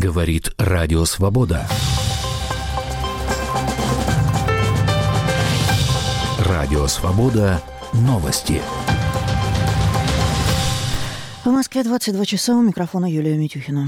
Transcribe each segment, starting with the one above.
Говорит Радио Свобода. Радио Свобода. Новости. В Москве 22 часа. У микрофона Юлия Митюхина.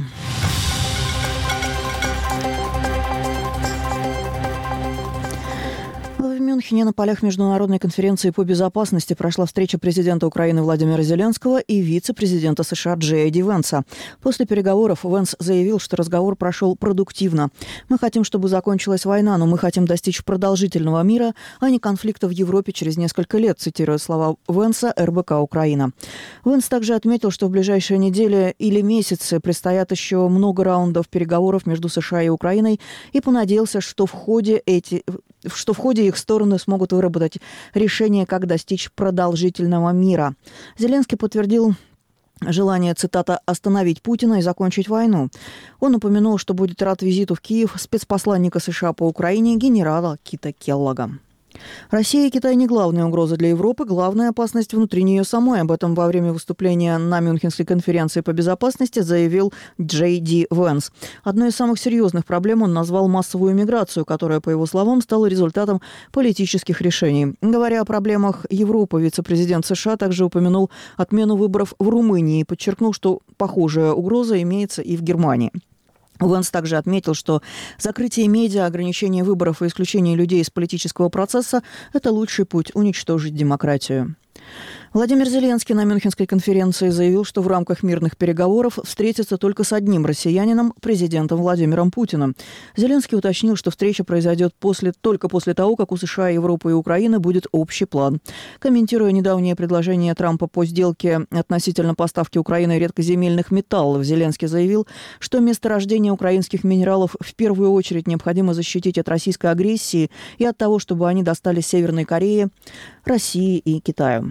В Мюнхене на полях Международной конференции по безопасности прошла встреча президента Украины Владимира Зеленского и вице-президента США Джей Ди Венса. После переговоров Венс заявил, что разговор прошел продуктивно. «Мы хотим, чтобы закончилась война, но мы хотим достичь продолжительного мира, а не конфликта в Европе через несколько лет», цитируя слова Венса РБК «Украина». Венс также отметил, что в ближайшие недели или месяцы предстоят еще много раундов переговоров между США и Украиной, и понадеялся, что в ходе их стороны смогут выработать решение, как достичь продолжительного мира. Зеленский подтвердил желание, цитата, «остановить Путина и закончить войну». Он упомянул, что будет рад визиту в Киев спецпосланника США по Украине генерала Кита Келлога. Россия и Китай не главная угроза для Европы, главная опасность внутри нее самой. Об этом во время выступления на Мюнхенской конференции по безопасности заявил Джей Ди Венс. Одной из самых серьезных проблем он назвал массовую миграцию, которая, по его словам, стала результатом политических решений. Говоря о проблемах Европы, вице-президент США также упомянул отмену выборов в Румынии и подчеркнул, что похожая угроза имеется и в Германии. Венс также отметил, что закрытие медиа, ограничение выборов и исключение людей из политического процесса – это лучший путь уничтожить демократию. Владимир Зеленский на Мюнхенской конференции заявил, что в рамках мирных переговоров встретится только с одним россиянином – президентом Владимиром Путиным. Зеленский уточнил, что встреча произойдет только после того, как у США, Европы и Украины будет общий план. Комментируя недавнее предложение Трампа по сделке относительно поставки Украины редкоземельных металлов, Зеленский заявил, что месторождение украинских минералов в первую очередь необходимо защитить от российской агрессии и от того, чтобы они достались Северной Корее, России и Китаю.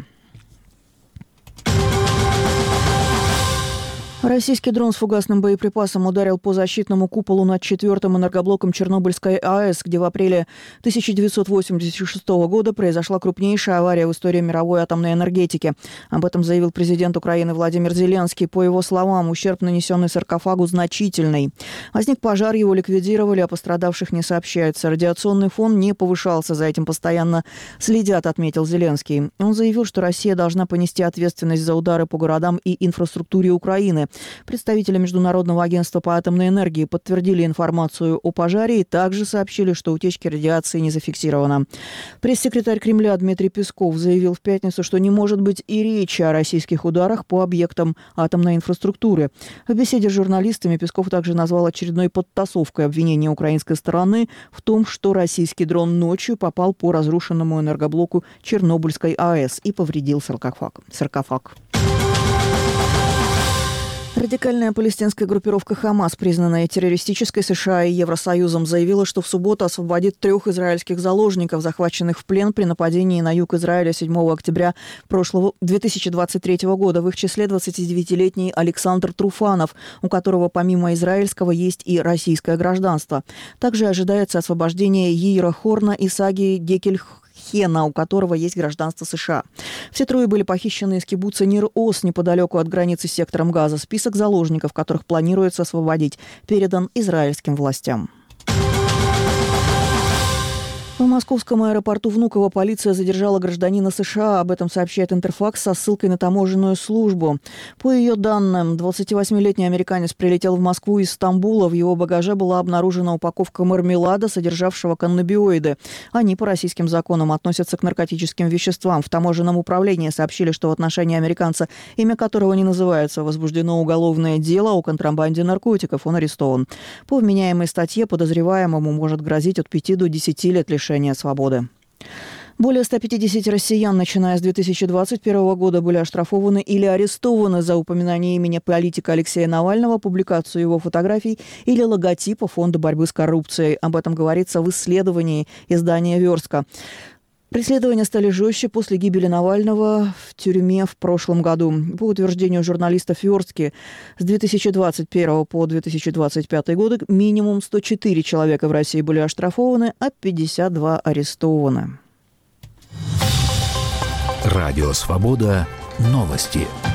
Российский дрон с фугасным боеприпасом ударил по защитному куполу над 4-м энергоблоком Чернобыльской АЭС, где в апреле 1986 года произошла крупнейшая авария в истории мировой атомной энергетики. Об этом заявил президент Украины Владимир Зеленский. По его словам, ущерб, нанесенный саркофагу, значительный. Возник пожар, его ликвидировали, о пострадавших не сообщается. Радиационный фон не повышался, за этим постоянно следят, отметил Зеленский. Он заявил, что Россия должна понести ответственность за удары по городам и инфраструктуре Украины. Представители Международного агентства по атомной энергии подтвердили информацию о пожаре и также сообщили, что утечки радиации не зафиксировано. Пресс-секретарь Кремля Дмитрий Песков заявил в пятницу, что не может быть и речи о российских ударах по объектам атомной инфраструктуры. В беседе с журналистами Песков также назвал очередной подтасовкой обвинения украинской стороны в том, что российский дрон ночью попал по разрушенному энергоблоку Чернобыльской АЭС и повредил саркофаг. Радикальная палестинская группировка «Хамас», признанная террористической США и Евросоюзом, заявила, что в субботу освободит 3 израильских заложников, захваченных в плен при нападении на юг Израиля 7 октября 2023 года. В их числе 29-летний Александр Труфанов, у которого помимо израильского есть и российское гражданство. Также ожидается освобождение Йеира Хорна и Саги Гекельхена, у которого есть гражданство США. Все трое были похищены из кибуца Нир-Оз неподалеку от границы с сектором Газа. Список заложников, которых планируется освободить, передан израильским властям. В московском аэропорту Внуково полиция задержала гражданина США. Об этом сообщает Интерфакс со ссылкой на таможенную службу. По ее данным, 28-летний американец прилетел в Москву из Стамбула. В его багаже была обнаружена упаковка мармелада, содержавшего каннабиоиды. Они по российским законам относятся к наркотическим веществам. В таможенном управлении сообщили, что в отношении американца, имя которого не называется, возбуждено уголовное дело о контрабанде наркотиков. Он арестован. По вменяемой статье подозреваемому может грозить от 5 до 10 лет лишения свободы. Более 150 россиян, начиная с 2021 года, были оштрафованы или арестованы за упоминание имени политика Алексея Навального, публикацию его фотографий или логотипа Фонда борьбы с коррупцией. Об этом говорится в исследовании издания «Верстка». Преследования стали жестче после гибели Навального в тюрьме в прошлом году. По утверждению журналистов «Верстки», с 2021 по 2025 годы минимум 104 человека в России были оштрафованы, а 52 арестованы. Радио «Свобода». Новости.